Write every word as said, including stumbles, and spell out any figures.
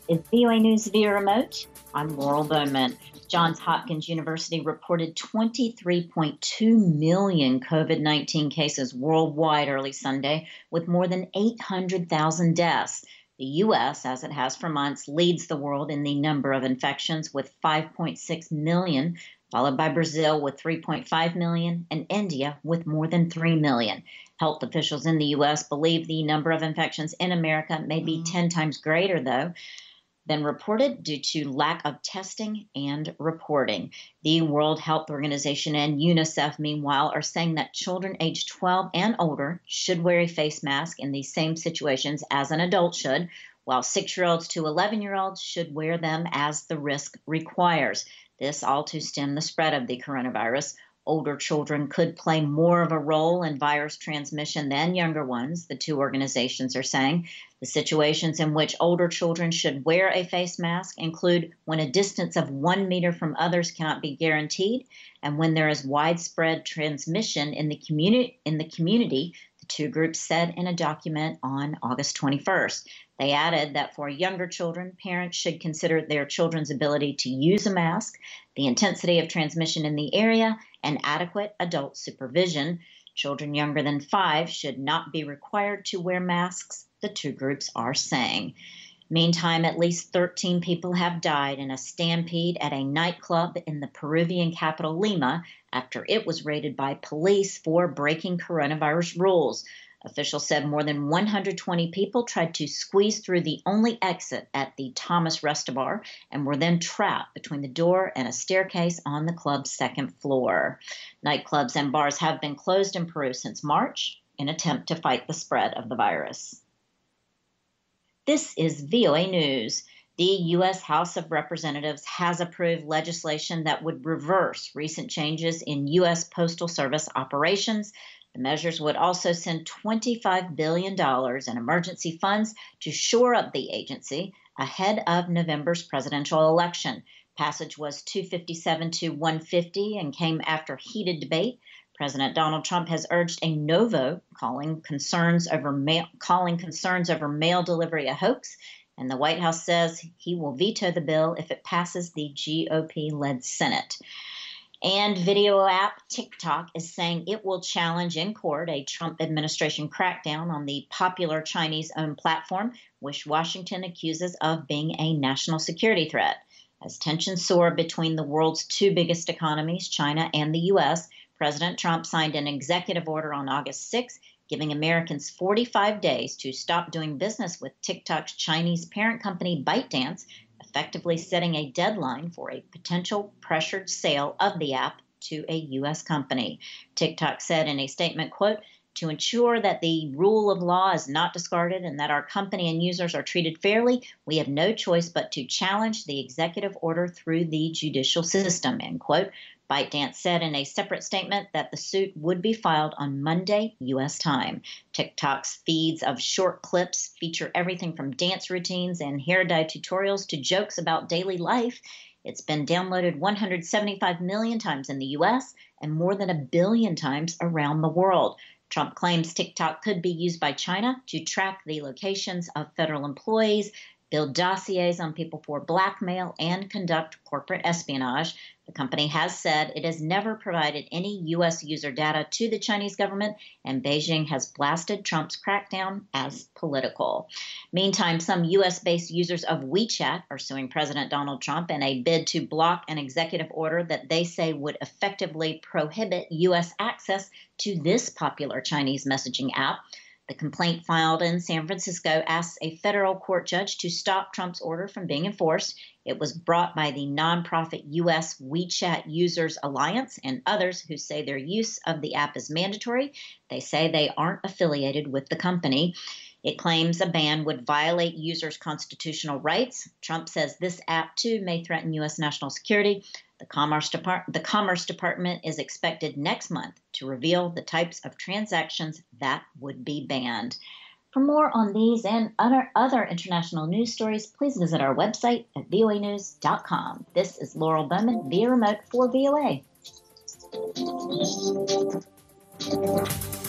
is V O A News via remote. I'm Laurel Bowman. Johns Hopkins University reported twenty-three point two million COVID nineteen cases worldwide early Sunday, with more than eight hundred thousand deaths. The U S, as it has for months, leads the world in the number of infections with five point six million, followed by Brazil with three point five million and India with more than three million. Health officials in the U S believe the number of infections in America may be ten times greater, though, than reported due to lack of testing and reporting. The World Health Organization and UNICEF, meanwhile, are saying that children aged twelve and older should wear a face mask in the same situations as an adult should, while six-year-olds to eleven-year-olds should wear them as the risk requires. This all to stem the spread of the coronavirus. Older children could play more of a role in virus transmission than younger ones, the two organizations are saying. The situations in which older children should wear a face mask include when a distance of one meter from others cannot be guaranteed, and when there is widespread transmission in the community, in the community, the two groups said in a document on August twenty-first. They added that for younger children, parents should consider their children's ability to use a mask, the intensity of transmission in the area, and adequate adult supervision. Children younger than five should not be required to wear masks, the two groups are saying. Meantime, at least thirteen people have died in a stampede at a nightclub in the Peruvian capital, Lima, after it was raided by police for breaking coronavirus rules. Officials said more than one hundred twenty people tried to squeeze through the only exit at the Thomas Restabar and were then trapped between the door and a staircase on the club's second floor. Nightclubs and bars have been closed in Peru since March in an attempt to fight the spread of the virus. This is V O A News. The U S House of Representatives has approved legislation that would reverse recent changes in U S Postal Service operations. The measures would also send twenty-five billion dollars in emergency funds to shore up the agency ahead of November's presidential election. Passage was two fifty-seven to one fifty and came after heated debate. President Donald Trump has urged a no vote, calling concerns over mail, calling concerns over mail delivery a hoax, and the White House says he will veto the bill if it passes the G O P-led Senate. And video app TikTok is saying it will challenge in court a Trump administration crackdown on the popular Chinese-owned platform, which Washington accuses of being a national security threat. As tensions soar between the world's two biggest economies, China and the U S, President Trump signed an executive order on August sixth, giving Americans forty-five days to stop doing business with TikTok's Chinese parent company ByteDance, effectively setting a deadline for a potential pressured sale of the app to a U S company. TikTok said in a statement, quote, "To ensure that the rule of law is not discarded and that our company and users are treated fairly, we have no choice but to challenge the executive order through the judicial system," end quote. ByteDance said in a separate statement that the suit would be filed on Monday, U S time. TikTok's feeds of short clips feature everything from dance routines and hair dye tutorials to jokes about daily life. It's been downloaded one hundred seventy-five million times in the U S and more than a billion times around the world. Trump claims TikTok could be used by China to track the locations of federal employees, build dossiers on people for blackmail, and conduct corporate espionage. The company has said it has never provided any U S user data to the Chinese government, and Beijing has blasted Trump's crackdown as political. Meantime, some U S-based users of WeChat are suing President Donald Trump in a bid to block an executive order that they say would effectively prohibit U S access to this popular Chinese messaging app. The complaint filed in San Francisco asks a federal court judge to stop Trump's order from being enforced. It was brought by the nonprofit U S WeChat Users Alliance and others who say their use of the app is mandatory. They say they aren't affiliated with the company. It claims a ban would violate users' constitutional rights. Trump says this app, too, may threaten U S national security. The Commerce Depart- the Commerce Department is expected next month to reveal the types of transactions that would be banned. For more on these and other, other international news stories, please visit our website at V O A news dot com. This is Laurel Bowman via remote for V O A.